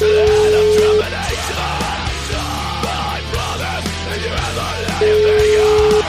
Land of termination. My brothers, and you ever leave me here.